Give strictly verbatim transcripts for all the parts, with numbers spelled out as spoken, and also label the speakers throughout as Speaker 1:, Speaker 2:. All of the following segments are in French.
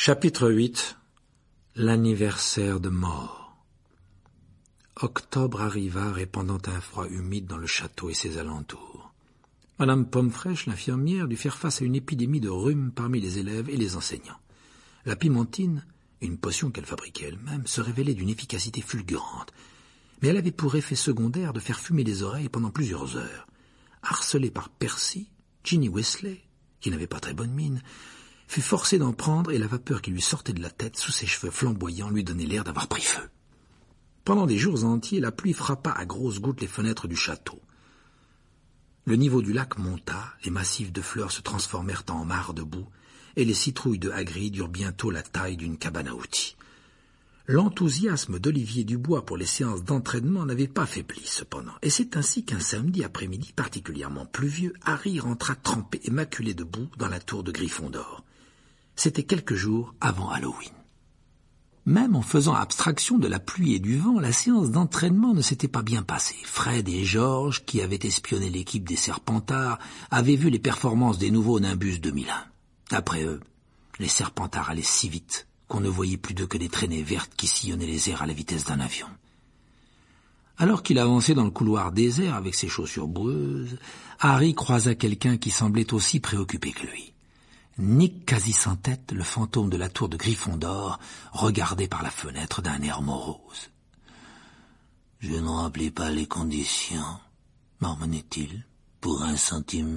Speaker 1: Chapitre huit. L'anniversaire de mort. Octobre arriva, répandant un froid humide dans le château et ses alentours. Madame Pommefraîche, l'infirmière, dut faire face à une épidémie de rhume parmi les élèves et les enseignants. La pimentine, une potion qu'elle fabriquait elle-même, se révélait d'une efficacité fulgurante, mais elle avait pour effet secondaire de faire fumer les oreilles pendant plusieurs heures. Harcelée par Percy, Ginny Weasley, qui n'avait pas très bonne mine, fut forcée d'en prendre et la vapeur qui lui sortait de la tête sous ses cheveux flamboyants lui donnait l'air d'avoir pris feu. Pendant des jours entiers, la pluie frappa à grosses gouttes les fenêtres du château. Le niveau du lac monta, les massifs de fleurs se transformèrent en mares de boue, et les citrouilles de Hagrid eurent bientôt la taille d'une cabane à outils. L'enthousiasme d'Olivier Dubois pour les séances d'entraînement n'avait pas faibli, cependant, et c'est ainsi qu'un samedi après-midi particulièrement pluvieux, Harry rentra trempé et maculé de boue dans la tour de Gryffondor. C'était quelques jours avant Halloween. Même en faisant abstraction de la pluie et du vent, la séance d'entraînement ne s'était pas bien passée. Fred et George, qui avaient espionné l'équipe des Serpentards, avaient vu les performances des nouveaux Nimbus deux mille un. D'après eux, les Serpentards allaient si vite qu'on ne voyait plus d'eux que des traînées vertes qui sillonnaient les airs à la vitesse d'un avion. Alors qu'il avançait dans le couloir désert avec ses chaussures boueuses, Harry croisa quelqu'un qui semblait aussi préoccupé que lui. Nick Quasi-Sans-Tête, le fantôme de la tour de Gryffondor, regardait par la fenêtre d'un air morose. « Je ne remplis pas les conditions, marmonnait-il, pour un centimètre. »«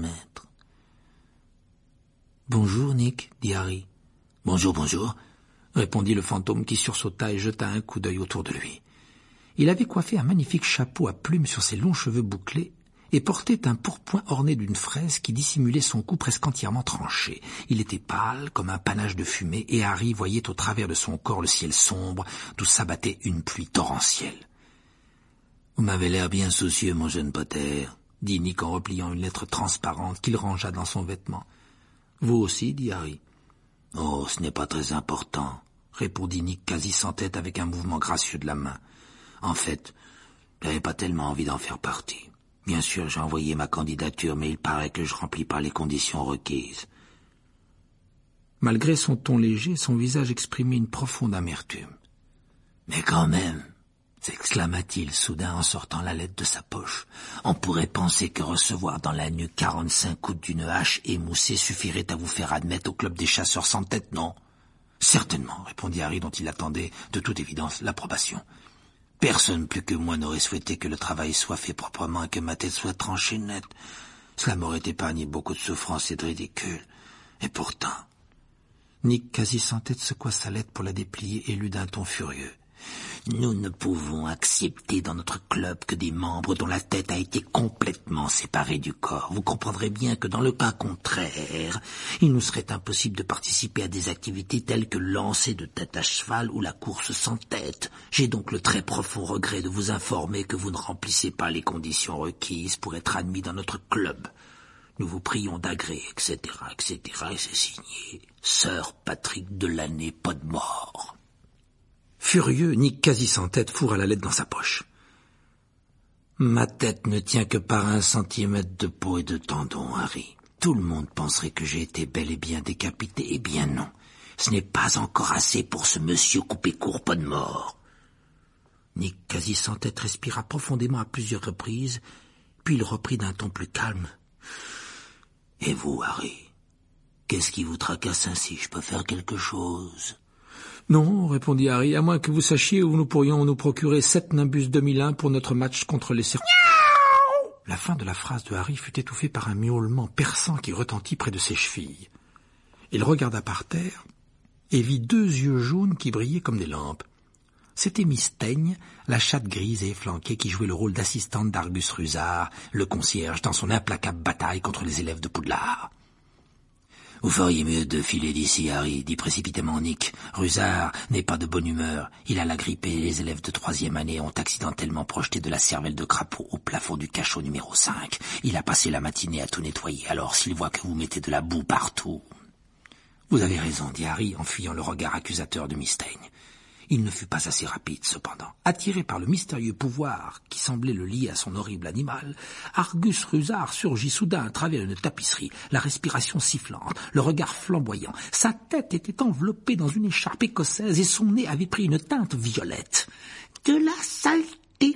Speaker 1: Bonjour, Nick, » dit Harry. « Bonjour, bonjour, » répondit le fantôme qui sursauta et jeta un coup d'œil autour de lui. Il avait coiffé un magnifique chapeau à plumes sur ses longs cheveux bouclés et portait un pourpoint orné d'une fraise qui dissimulait son cou presque entièrement tranché. Il était pâle comme un panache de fumée et Harry voyait au travers de son corps le ciel sombre d'où s'abattait une pluie torrentielle. « Vous m'avez l'air bien soucieux, mon jeune Potter, » dit Nick en repliant une lettre transparente qu'il rangea dans son vêtement. « Vous aussi, » dit Harry. « Oh, ce n'est pas très important, » répondit Nick Quasi-Sans-Tête avec un mouvement gracieux de la main. « En fait, j'avais pas tellement envie d'en faire partie. Bien sûr, j'ai envoyé ma candidature, mais il paraît que je remplis pas les conditions requises. » Malgré son ton léger, son visage exprimait une profonde amertume. « Mais quand même, » s'exclama-t-il soudain en sortant la lettre de sa poche, « on pourrait penser que recevoir dans la nuque quarante-cinq coups d'une hache émoussée suffirait à vous faire admettre au club des chasseurs sans tête, non ?»« Certainement, » répondit Harry, dont il attendait, de toute évidence, l'approbation. « Personne plus que moi n'aurait souhaité que le travail soit fait proprement et que ma tête soit tranchée nette. Cela m'aurait épargné beaucoup de souffrance et de ridicule. Et pourtant... » Nick Quasi-Sans-Tête secoua sa lettre pour la déplier et lut d'un ton furieux. « Nous ne pouvons accepter dans notre club que des membres dont la tête a été complètement séparée du corps. Vous comprendrez bien que dans le cas contraire, il nous serait impossible de participer à des activités telles que le lancer de tête à cheval ou la course sans tête. J'ai donc le très profond regret de vous informer que vous ne remplissez pas les conditions requises pour être admis dans notre club. Nous vous prions d'agréer, et cetera, et cetera, et c'est signé Sir Patrick Delany Podmore. » Furieux, Nick Quasi-Sans-Tête fourra la lettre dans sa poche. « Ma tête ne tient que par un centimètre de peau et de tendons, Harry. Tout le monde penserait que j'ai été bel et bien décapité. Eh bien non, ce n'est pas encore assez pour ce monsieur coupé-court Podmore. » Nick Quasi-Sans-Tête respira profondément à plusieurs reprises, puis il reprit d'un ton plus calme. « Et vous, Harry, qu'est-ce qui vous tracasse ainsi? Je peux faire quelque chose ?» « Non, » répondit Harry, « à moins que vous sachiez où nous pourrions nous procurer sept Nimbus deux mille un pour notre match contre les Serpentards. » La fin de la phrase de Harry fut étouffée par un miaulement perçant qui retentit près de ses chevilles. Il regarda par terre et vit deux yeux jaunes qui brillaient comme des lampes. C'était Miss Teigne, la chatte grise et efflanquée qui jouait le rôle d'assistante d'Argus Rusard, le concierge, dans son implacable bataille contre les élèves de Poudlard. « Vous feriez mieux de filer d'ici, Harry, » dit précipitamment Nick. « Rusard n'est pas de bonne humeur. Il a la grippe et les élèves de troisième année ont accidentellement projeté de la cervelle de crapaud au plafond du cachot numéro cinq. Il a passé la matinée à tout nettoyer, alors s'il voit que vous mettez de la boue partout... » « Vous avez raison, » dit Harry en fuyant le regard accusateur de Miss Teigne. Il ne fut pas assez rapide, cependant. Attiré par le mystérieux pouvoir qui semblait le lier à son horrible animal, Argus Rusard surgit soudain à travers une tapisserie, la respiration sifflante, le regard flamboyant. Sa tête était enveloppée dans une écharpe écossaise et son nez avait pris une teinte violette. « De la saleté !»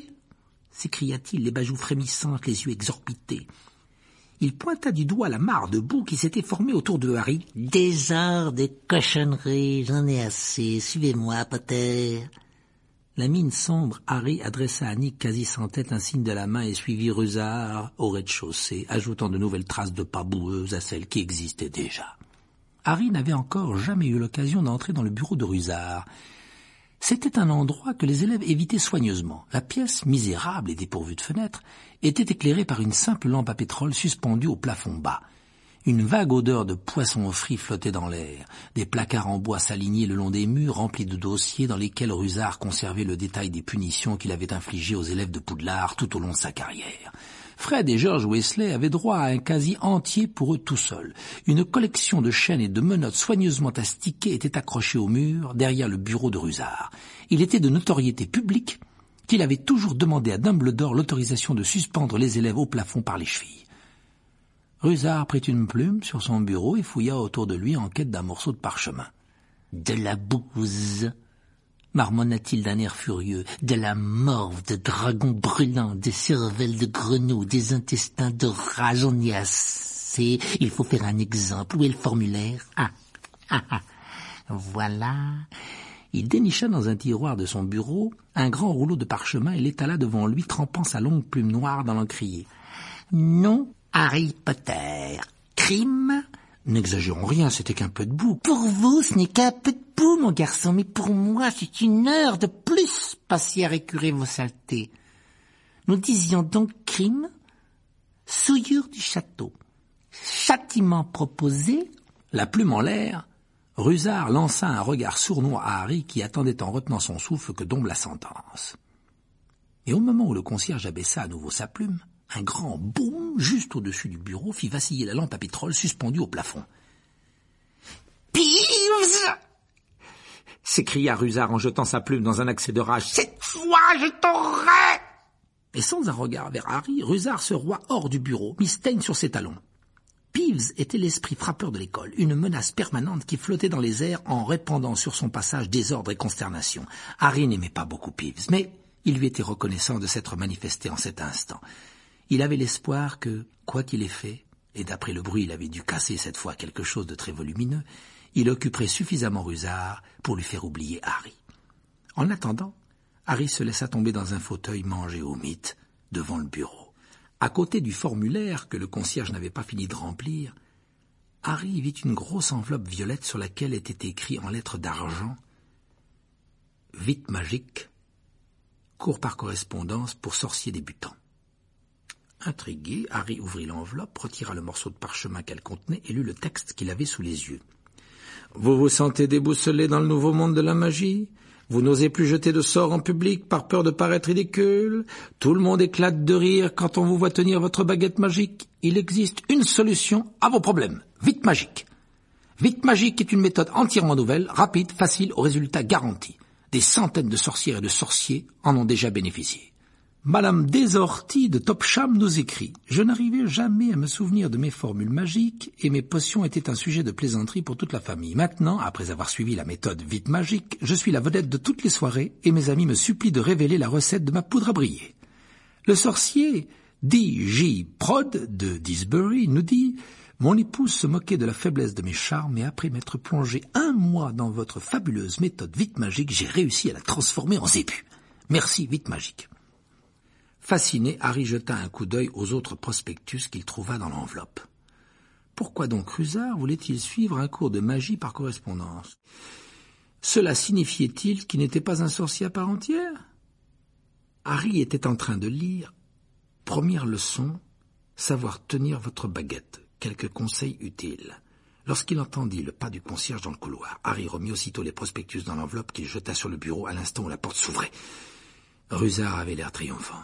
Speaker 1: s'écria-t-il, les bajoux frémissantes, les yeux exorbités. Il pointa du doigt la mare de boue qui s'était formée autour de Harry. « Des heures de cochonneries, j'en ai assez. Suivez-moi, Potter. » La mine sombre, Harry adressa à Nick quasi sans tête un signe de la main et suivit Rusard au rez-de-chaussée, ajoutant de nouvelles traces de pas boueuses à celles qui existaient déjà. Harry n'avait encore jamais eu l'occasion d'entrer dans le bureau de Rusard. C'était un endroit que les élèves évitaient soigneusement. La pièce, misérable et dépourvue de fenêtres, était éclairée par une simple lampe à pétrole suspendue au plafond bas. Une vague odeur de poisson frit flottait dans l'air. Des placards en bois s'alignaient le long des murs remplis de dossiers dans lesquels Rusard conservait le détail des punitions qu'il avait infligées aux élèves de Poudlard tout au long de sa carrière. Fred et George Weasley avaient droit à un casier entier pour eux tout seuls. Une collection de chaînes et de menottes soigneusement astiquées était accrochée au mur, derrière le bureau de Rusard. Il était de notoriété publique qu'il avait toujours demandé à Dumbledore l'autorisation de suspendre les élèves au plafond par les chevilles. Rusard prit une plume sur son bureau et fouilla autour de lui en quête d'un morceau de parchemin. « De la bouse !» marmonna-t-il d'un air furieux, « de la morve de dragon brûlant, des cervelles de grenouille, des intestins de rat, j'en ai assez. Il faut faire un exemple. Où est le formulaire? Ah, ah, ah, voilà. » Il dénicha dans un tiroir de son bureau un grand rouleau de parchemin et l'étala devant lui, trempant sa longue plume noire dans l'encrier. « Non, Harry Potter. Crime? N'exagérons rien, c'était qu'un peu de boue. Pour vous, ce n'est qu'un peu de boue, mon garçon, mais pour moi, c'est une heure de plus passée à récurer vos saletés. Nous disions donc crime, souillure du château. Châtiment proposé. » La plume en l'air, Rusard lança un regard sournois à Harry qui attendait en retenant son souffle que tombe la sentence. Et au moment où le concierge abaissa à nouveau sa plume, un grand boum, juste au-dessus du bureau, fit vaciller la lampe à pétrole suspendue au plafond. « Peeves !» s'écria Rusard en jetant sa plume dans un accès de rage. « Cette fois, je t'aurai !» Et sans un regard vers Harry, Rusard se roua hors du bureau, mit Stein sur ses talons. Peeves était l'esprit frappeur de l'école, une menace permanente qui flottait dans les airs en répandant sur son passage désordre et consternation. Harry n'aimait pas beaucoup Peeves, mais il lui était reconnaissant de s'être manifesté en cet instant. Il avait l'espoir que, quoi qu'il ait fait, et d'après le bruit il avait dû casser cette fois quelque chose de très volumineux, il occuperait suffisamment Rusard pour lui faire oublier Harry. En attendant, Harry se laissa tomber dans un fauteuil mangé au mythe, devant le bureau. À côté du formulaire que le concierge n'avait pas fini de remplir, Harry vit une grosse enveloppe violette sur laquelle était écrit en lettres d'argent « Vite magique, cours par correspondance pour sorciers débutants ». Intrigué, Harry ouvrit l'enveloppe, retira le morceau de parchemin qu'elle contenait et lut le texte qu'il avait sous les yeux. « Vous vous sentez déboussolé dans le nouveau monde de la magie ? Vous n'osez plus jeter de sorts en public par peur de paraître ridicule ? Tout le monde éclate de rire quand on vous voit tenir votre baguette magique. Il existe une solution à vos problèmes. Vite magique. Vite magique est une méthode entièrement nouvelle, rapide, facile, aux résultats garantis. Des centaines de sorcières et de sorciers en ont déjà bénéficié. Madame Desorties de Topsham nous écrit « Je n'arrivais jamais à me souvenir de mes formules magiques et mes potions étaient un sujet de plaisanterie pour toute la famille. Maintenant, après avoir suivi la méthode vite magique, je suis la vedette de toutes les soirées et mes amis me supplient de révéler la recette de ma poudre à briller. » Le sorcier D J Prod de Disbury nous dit « Mon épouse se moquait de la faiblesse de mes charmes et après m'être plongé un mois dans votre fabuleuse méthode vite magique, j'ai réussi à la transformer en zébu. Merci vite magique. » Fasciné, Harry jeta un coup d'œil aux autres prospectus qu'il trouva dans l'enveloppe. Pourquoi donc Rusard voulait-il suivre un cours de magie par correspondance? Cela signifiait-il qu'il n'était pas un sorcier à part entière? Harry était en train de lire « Première leçon, savoir tenir votre baguette. Quelques conseils utiles. » Lorsqu'il entendit le pas du concierge dans le couloir, Harry remit aussitôt les prospectus dans l'enveloppe qu'il jeta sur le bureau à l'instant où la porte s'ouvrait. Rusard avait l'air triomphant.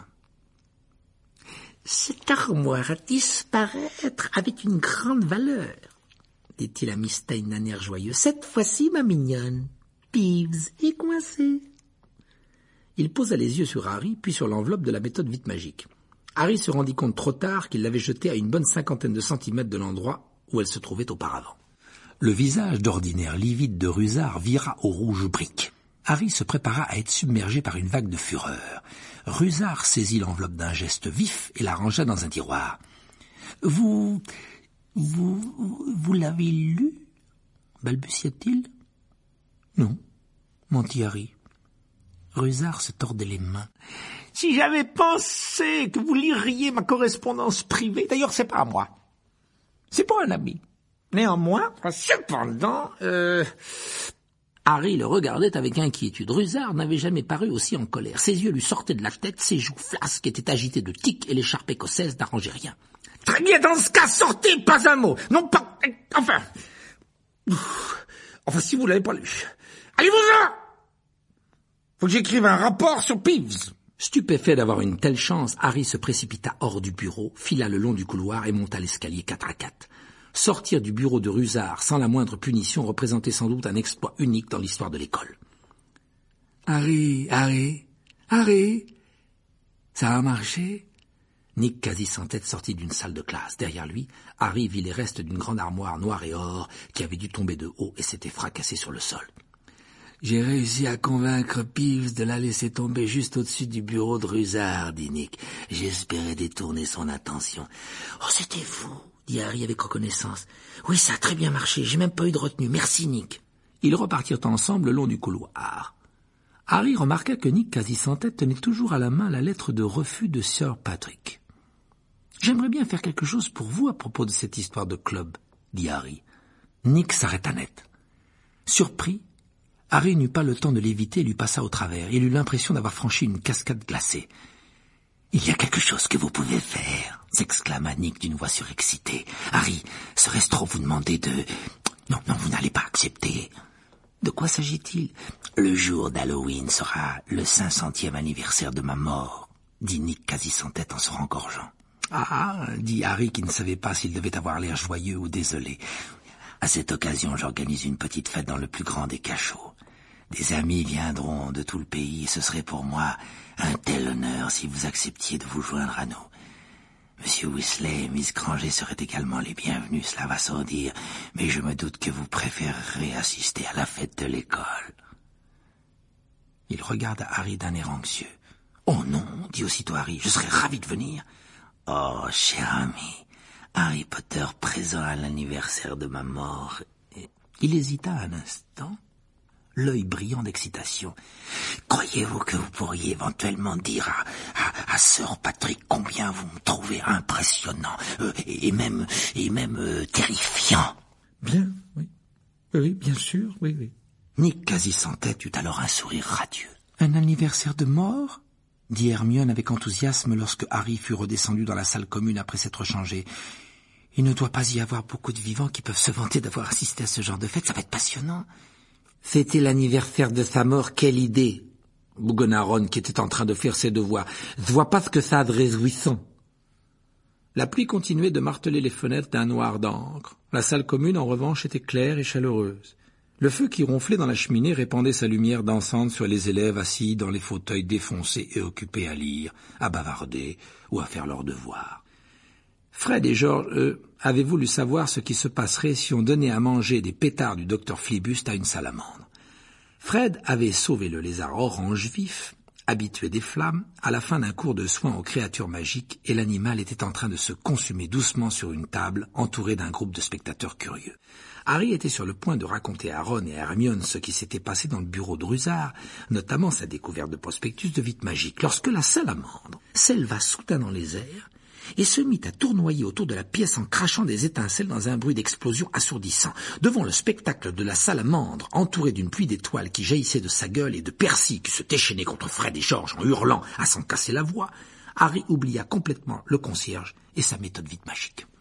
Speaker 1: Cette armoire à disparaître avait une grande valeur, dit-il à Miss Stein d'un air joyeux. Cette fois-ci, ma mignonne, Peeves est coincé. Il posa les yeux sur Harry, puis sur l'enveloppe de la méthode vite magique. Harry se rendit compte trop tard qu'il l'avait jetée à une bonne cinquantaine de centimètres de l'endroit où elle se trouvait auparavant. Le visage d'ordinaire livide de Rusard vira au rouge brique. Harry se prépara à être submergé par une vague de fureur. Rusard saisit l'enveloppe d'un geste vif et la rangea dans un tiroir. « Vous... vous... vous l'avez lu ?» balbutia-t-il. « Non, » mentit Harry. Rusard se tordait les mains. « Si j'avais pensé que vous liriez ma correspondance privée, d'ailleurs c'est pas à moi, c'est pour un ami. Néanmoins, cependant... Euh... » Harry le regardait avec inquiétude. Rusard n'avait jamais paru aussi en colère. Ses yeux lui sortaient de la tête, ses joues flasques étaient agitées de tic et l'écharpe écossaise n'arrangeait rien. « Très bien, dans ce cas, sortez, pas un mot. Non pas... Enfin... Enfin, si vous l'avez pas lu. Allez-vous-en! Faut que j'écrive un rapport sur Peeves. » Stupéfait d'avoir une telle chance, Harry se précipita hors du bureau, fila le long du couloir et monta l'escalier quatre à quatre. Sortir du bureau de Rusard sans la moindre punition représentait sans doute un exploit unique dans l'histoire de l'école. « Harry, Harry, Harry, ça a marché ?» Nick, quasi sans tête, sortit d'une salle de classe. Derrière lui, Harry vit les restes d'une grande armoire noire et or qui avait dû tomber de haut et s'était fracassée sur le sol. « J'ai réussi à convaincre Peeves de la laisser tomber juste au-dessus du bureau de Rusard, dit Nick. J'espérais détourner son attention. « Oh, c'était vous !» dit Harry avec reconnaissance. « Oui, ça a très bien marché, j'ai même pas eu de retenue. Merci, Nick. » Ils repartirent ensemble le long du couloir. Harry remarqua que Nick, quasi sans tête, tenait toujours à la main la lettre de refus de Sir Patrick. « J'aimerais bien faire quelque chose pour vous à propos de cette histoire de club, » dit Harry. Nick s'arrêta net. Surpris, Harry n'eut pas le temps de l'éviter et lui passa au travers. Il eut l'impression d'avoir franchi une cascade glacée. « Il y a quelque chose que vous pouvez faire !» s'exclama Nick d'une voix surexcitée. « Harry, serait-ce trop vous demander de... Non, non, vous n'allez pas accepter. » « De quoi s'agit-il ?»« Le jour d'Halloween sera le cinq centième anniversaire de ma mort, » dit Nick quasi sans tête en se rengorgeant. « Ah, » dit Harry qui ne savait pas s'il devait avoir l'air joyeux ou désolé. « À cette occasion, j'organise une petite fête dans le plus grand des cachots. Des amis viendront de tout le pays et ce serait pour moi un tel honneur si vous acceptiez de vous joindre à nous. Monsieur Weasley et Miss Granger seraient également les bienvenus, cela va sans dire, mais je me doute que vous préférerez assister à la fête de l'école. » Il regarda Harry d'un air anxieux. « Oh non, » dit aussitôt Harry, « je serais ravi de venir. »« Oh, cher ami, Harry Potter présent à l'anniversaire de ma mort. » Il hésita un instant, l'œil brillant d'excitation. « Croyez-vous que vous pourriez éventuellement dire à, à, à Sir Patrick combien vous me trouvez impressionnant euh, et, et même, et même euh, terrifiant ?» « Bien, oui. Oui, bien sûr, oui, oui. » Nick, quasi sans tête, eut alors un sourire radieux. « Un anniversaire de mort ?» dit Hermione avec enthousiasme lorsque Harry fut redescendu dans la salle commune après s'être changé. « Il ne doit pas y avoir beaucoup de vivants qui peuvent se vanter d'avoir assisté à ce genre de fête, ça va être passionnant. » Fêter l'anniversaire de sa mort, quelle idée! Bougonna Ron, qui était en train de faire ses devoirs. Je vois pas ce que ça a de réjouissant. La pluie continuait de marteler les fenêtres d'un noir d'encre. La salle commune, en revanche, était claire et chaleureuse. Le feu qui ronflait dans la cheminée répandait sa lumière dansante sur les élèves assis dans les fauteuils défoncés et occupés à lire, à bavarder ou à faire leurs devoirs. Fred et George, eux, avaient voulu savoir ce qui se passerait si on donnait à manger des pétards du docteur Flibuste à une salamandre. Fred avait sauvé le lézard orange vif, habitué des flammes, à la fin d'un cours de soins aux créatures magiques, et l'animal était en train de se consumer doucement sur une table, entouré d'un groupe de spectateurs curieux. Harry était sur le point de raconter à Ron et à Hermione ce qui s'était passé dans le bureau de Rusard, notamment sa découverte de prospectus de vite magique, lorsque la salamandre s'éleva soudain dans les airs et se mit à tournoyer autour de la pièce en crachant des étincelles dans un bruit d'explosion assourdissant. Devant le spectacle de la salamandre, entourée d'une pluie d'étoiles qui jaillissait de sa gueule et de Percy qui se déchaînait contre Fred et George en hurlant à s'en casser la voix, Harry oublia complètement le concierge et sa méthode vite magique.